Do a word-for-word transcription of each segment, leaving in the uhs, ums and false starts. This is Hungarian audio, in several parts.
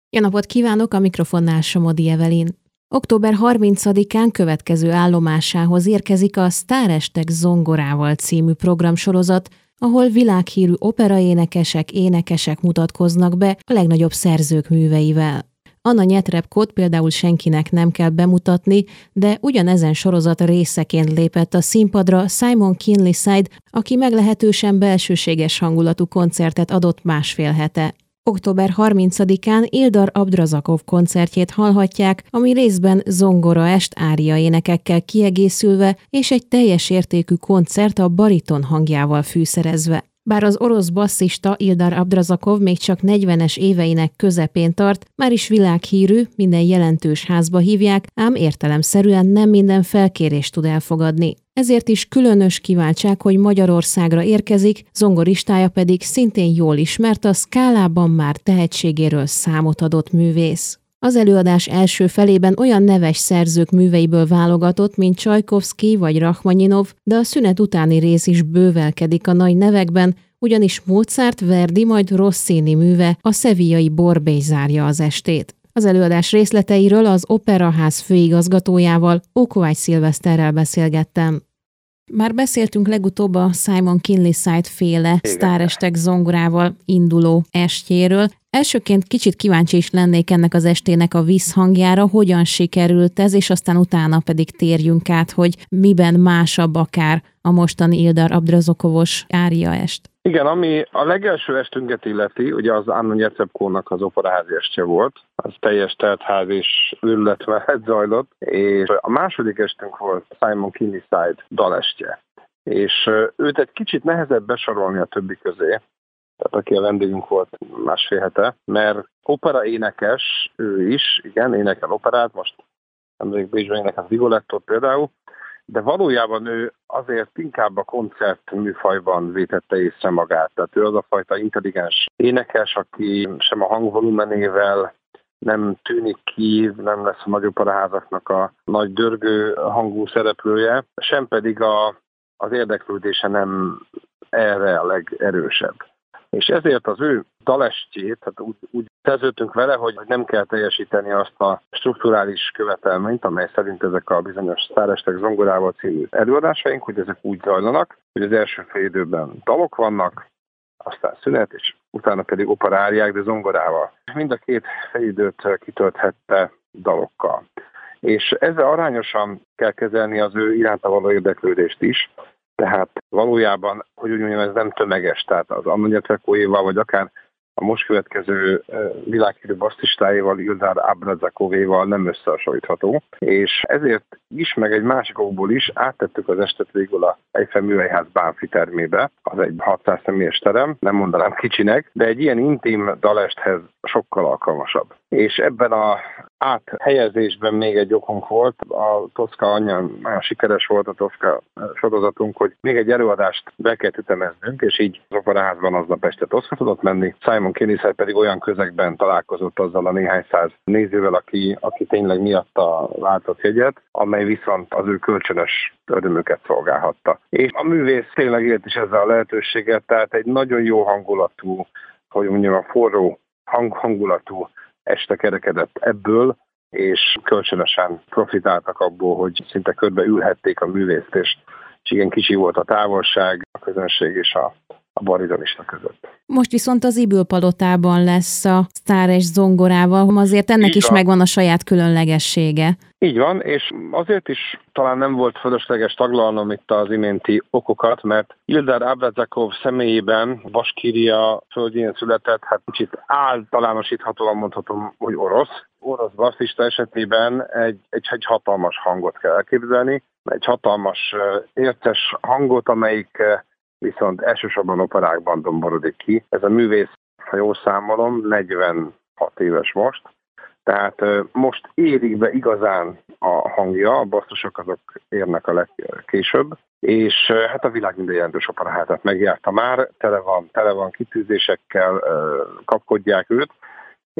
Jó napot kívánok, a mikrofonnál Somodi Evelyn. október harmincadikán következő állomásához érkezik a Sztárestek zongorával című programsorozat, ahol világhírű operaénekesek, énekesek mutatkoznak be a legnagyobb szerzők műveivel. Anna Netrebkót például senkinek nem kell bemutatni, de ugyanezen sorozat részeként lépett a színpadra Simon Kinleyside, aki meglehetősen belsőséges hangulatú koncertet adott másfél hete. október harmincadikán Ildar Abdrazakov koncertjét hallhatják, ami részben zongoraest ária énekekkel kiegészülve, és egy teljes értékű koncert a bariton hangjával fűszerezve. Bár az orosz basszista Ildar Abdrazakov még csak negyvenes éveinek közepén tart, már is világhírű, minden jelentős házba hívják, ám értelemszerűen nem minden felkérést tud elfogadni. Ezért is különös kiváltság, hogy Magyarországra érkezik, zongoristája pedig szintén jól ismert, a Szkálában már tehetségéről számot adott művész. Az előadás első felében olyan neves szerzők műveiből válogatott, mint Csajkovszky vagy Rachmaninov, de a szünet utáni rész is bővelkedik a nagy nevekben, ugyanis Mozart, Verdi, majd Rossini műve, a sevillai Borbély zárja az estét. Az előadás részleteiről az Operaház főigazgatójával, Ókovács Szilveszterrel beszélgettem. Már beszéltünk legutóbb a Simon Kinleyside féle Sztárestek zongorával induló estjéről. Elsőként kicsit kíváncsi is lennék ennek az estének a visszhangjára, hogyan sikerült ez, és aztán utána pedig térjünk át, hogy miben másabb akár a mostani Ildar Abdrazakovos áriaest. Igen, ami a legelső estünket illeti, ugye az Anna Netrebkónak az operaházi estje volt, az teljes teltház és őrület mellett zajlott, és a második estünk volt Simon Kinleyside dalestje. És őt egy kicsit nehezebb besorolni a többi közé, tehát aki a vendégünk volt másfél hete, mert opera énekes, ő is, igen, énekel operát, most nemrég Bécsben énekel Rigolettót például, de valójában ő azért inkább a koncert műfajban vétette észre magát. Tehát ő az a fajta intelligens énekes, aki sem a hangvolumenével nem tűnik ki, nem lesz a nagy operaházaknak a nagy dörgő hangú szereplője, sem pedig a, az érdeklődése nem erre a legerősebb. És ezért az ő dalestjét, tehát úgy, úgy szerződtünk vele, hogy nem kell teljesíteni azt a strukturális követelményt, amely szerint ezek a bizonyos Sztárestek zongorával című előadásaink, hogy ezek úgy zajlanak, hogy az első fél időben dalok vannak, aztán szünet, és utána pedig operáriák, de zongorával. Mind a két félidőt kitölthette dalokkal. És ezzel arányosan kell kezelni az ő iránta való érdeklődést is, tehát valójában, hogy úgy mondjam, ez nem tömeges, tehát az Anna Netrebkóéval, vagy akár a most következő világhírű basszistáival, Ildar Abdrazakovéval nem összehasonlítható, és ezért is, meg egy másik okból is áttettük az estet végül a Eiffel Műhelyház Bánfi termébe, az egy hatszáz személyes terem, nem mondanám kicsinek, de egy ilyen intim dalesthez sokkal alkalmasabb. És ebben a áthelyezésben még egy okunk volt, a Toszka anyja nagyon sikeres volt a Toszka sorozatunk, hogy még egy előadást be kellett ütemeznünk, és így az operaházban aznap este Toszka tudott menni. Simon Kinleyside pedig olyan közegben találkozott azzal a néhány száz nézővel, aki, aki tényleg miatta váltott jegyet, amely viszont az ő kölcsönös örömüket szolgálhatta. És a művész tényleg élt is ezzel a lehetőséget, tehát egy nagyon jó hangulatú, hogy mondjam, a forró hang, hangulatú este kerekedett ebből, és kölcsönösen profitáltak abból, hogy szinte körbe ülhették a művészt, és, és igen kicsi volt a távolság, a közönség és a, a baritonista között. Most viszont az Ybl-palotában lesz a Sztáres zongorával, azért ennek Így is van. Megvan a saját különlegessége. Így van, és azért is talán nem volt fölösleges taglalnom itt az iménti okokat, mert Ildar Abdrazakov személyében Baskíria földjén született, hát kicsit általánosíthatóan mondhatom, hogy orosz. Orosz basszista esetében egy, egy, egy hatalmas hangot kell elképzelni, egy hatalmas érces hangot, amelyik viszont elsősorban operákban domborodik ki. Ez a művész, ha jól számolom, negyvenhat éves most, tehát most érik be igazán a hangja, a basszusok azok érnek a legkésőbb, és hát a világ minden jelentős operaházát megjárta már, tele van, tele van kitűzésekkel, kapkodják őt,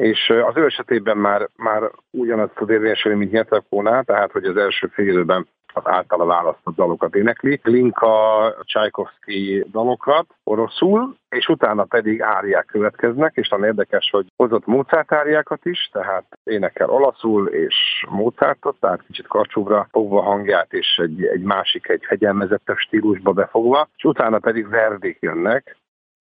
és az ő esetében már, már ugyanazt tud érvényesülni, mint Nyetepkónál, tehát hogy az első fél időben az általa választott dalokat énekli. Glinka, Csajkovszky dalokat oroszul, és utána pedig áriák következnek, és nagyon érdekes, hogy hozott Mozart áriákat is, tehát énekel olaszul és Mozartot, tehát kicsit karcsúbra fogva hangját, és egy, egy másik, egy fegyelmezettebb stílusba befogva, és utána pedig Verdik jönnek,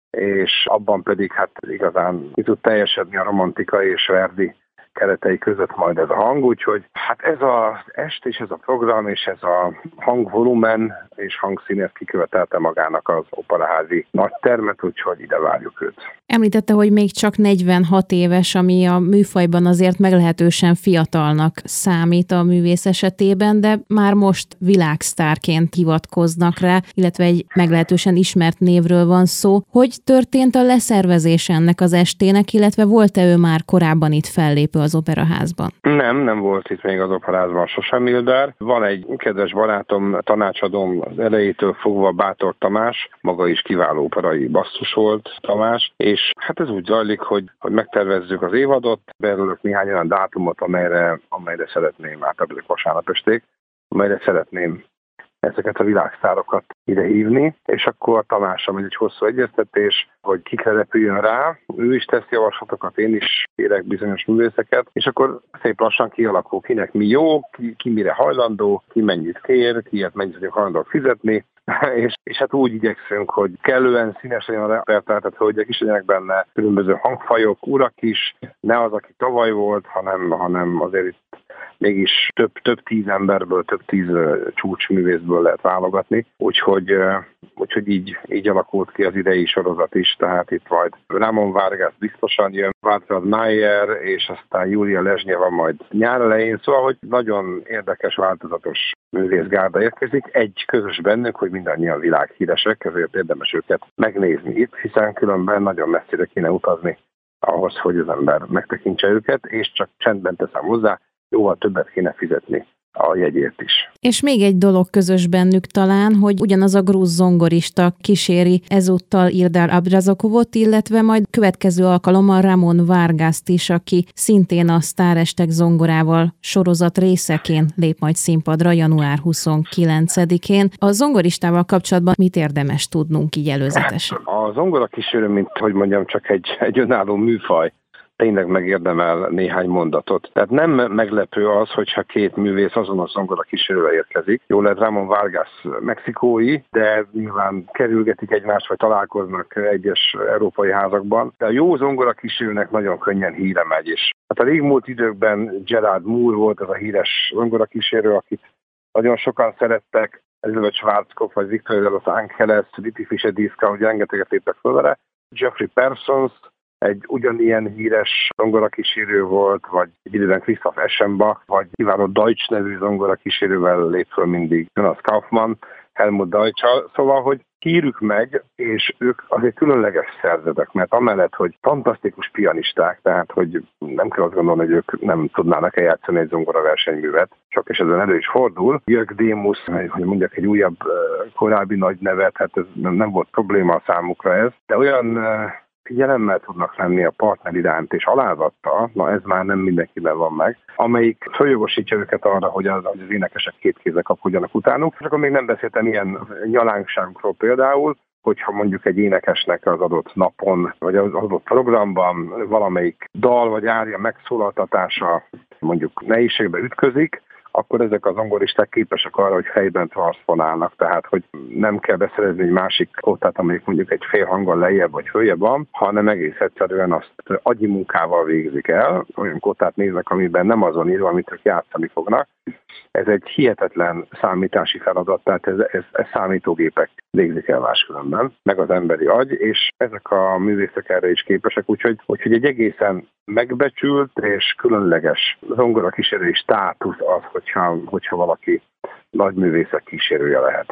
és abban pedig hát igazán ki tud teljesedni a romantika és Verdi keretei között majd ez a hang, úgyhogy hát ez az est és ez a program és ez a hangvolumen és hangszín ezt kikövetelte magának az operaházi nagy termet, úgyhogy ide várjuk őt. Említette, hogy még csak negyvenhat éves, ami a műfajban azért meglehetősen fiatalnak számít a művész esetében, de már most világsztárként hivatkoznak rá, illetve egy meglehetősen ismert névről van szó. Hogy történt a leszervezés ennek az estének, illetve volt-e ő már korábban itt fellépő az operaházban? Nem, nem volt itt még az operaházban sosem Ildár. Van egy kedves barátom, tanácsadóm az elejétől fogva, Bátor Tamás, maga is kiváló operai basszus volt Tamás, és hát ez úgy zajlik, hogy, hogy megtervezzük az évadot, bejelölök néhány olyan dátumot, amelyre, amelyre szeretném, átadjuk vasárnap esték, amelyre szeretném ezeket a világsztárokat ide hívni, és akkor Tamással megy egy hosszú egyeztetés, hogy kikre repüljön rá, ő is tesz javaslatokat, én is kérek bizonyos művészeket, és akkor szép lassan kialakul, kinek mi jó, ki, ki mire hajlandó, ki mennyit kér, kiért mennyit vagyok hajlandó fizetni, és, és hát úgy igyekszünk, hogy kellően színes legyen a repertoár, tehát hölgyek is legyenek benne, különböző hangfajok, urak is, ne az, aki tavaly volt, hanem, hanem azért itt mégis több, több tíz emberből, több tíz csúcsművészből lehet válogatni, úgyhogy, úgyhogy így, így alakult ki az idei sorozat is, tehát itt majd Ramon Vargas biztosan jön, Václav Mayer, és aztán Júlia Lezsnyeva majd nyár elején, szóval, hogy nagyon érdekes, változatos művészgárda érkezik. Egy közös bennük, hogy mindannyian világhíresek, ezért érdemes őket megnézni itt, hiszen különben nagyon messzire kéne utazni ahhoz, hogy az ember megtekintse őket, és csak csendben teszem hozzá, jóval többet kéne fizetni a jegyért is. És még egy dolog közös bennük talán, hogy ugyanaz a grúz zongorista kíséri ezúttal Ildar Abdrazakovot, illetve majd következő alkalommal Ramon Vargast is, aki szintén a Sztárestek zongorával sorozat részeként lép majd színpadra január huszonkilencedikén. A zongoristával kapcsolatban mit érdemes tudnunk így előzetesen? A zongora kísérő, mint hogy mondjam, csak egy, egy önálló műfaj, tényleg megérdemel néhány mondatot. Tehát nem meglepő az, hogyha két művész azonos zongora kísérővel érkezik. Jól lehet, Ramon Vargas mexikói, de nyilván kerülgetik egymást, vagy találkoznak egyes európai házakban. De a jó zongora kísérőnek nagyon könnyen híre megy is. Hát a régmúlt időkben Gerard Moore volt ez a híres zongora kísérő, akit nagyon sokan szerettek, Elizabeth Schwarzkopf, vagy Victoria de los Angeles, Diti Fischer-Dieszka, hogy rengeteget léptek föl vele. Jeffrey Parsons, egy ugyanilyen híres zongorakísérő volt, vagy egy időben Christoph Eschenbach, vagy kiváló Deutsch nevű zongorakísérővel lép föl mindig Jonas Kaufmann, Helmut Deutsch-al. Szóval, hogy hírük megy, és ők azért különleges szerzetek, mert amellett, hogy fantasztikus pianisták, tehát hogy nem kell azt gondolni, hogy ők nem tudnának eljátszani egy zongora versenyművet, sok esetben elő is fordul. Jörg Démus, hogy mondjak egy újabb korábbi nagy nevet, hát ez nem volt probléma a számukra ez, de olyan figyelemmel tudnak lenni a partner iránt és alázattal, na ez már nem mindenkiben van meg, amelyik följogosítja őket arra, hogy az, hogy az énekesek két kézzel kapkodjanak utánuk. És akkor még nem beszéltem ilyen nyalánkságokról például, hogyha mondjuk egy énekesnek az adott napon, vagy az adott programban valamelyik dal vagy ária megszólaltatása mondjuk nehézségbe ütközik, akkor ezek az zongoristák képesek arra, hogy fejben transzponálnak, tehát hogy nem kell beszerezni egy másik kótát, amelyik mondjuk egy fél hangon lejjebb vagy följebb van, hanem egész egyszerűen azt agyi munkával végzik el, olyan kótát néznek, amiben nem azon írva, amit ők játszani fognak. Ez egy hihetetlen számítási feladat, tehát ez, ez, ez számítógépek végzik el máskülönben, meg az emberi agy, és ezek a művészek erre is képesek, úgyhogy, úgyhogy egy egészen megbecsült és különleges zongora kísérői státusz az, hogyha, hogyha valaki nagy művészek kísérője lehet.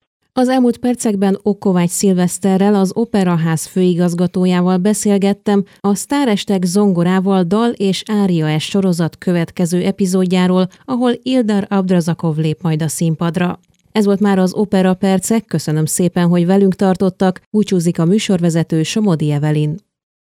Az elmúlt percekben Okovács Szilveszterrel, az Operaház főigazgatójával beszélgettem a Sztárestek zongorával dal és ária-es sorozat következő epizódjáról, ahol Ildar Abdrazakov lép majd a színpadra. Ez volt már az Opera Percek, köszönöm szépen, hogy velünk tartottak, búcsúzik a műsorvezető Somodi Evelin.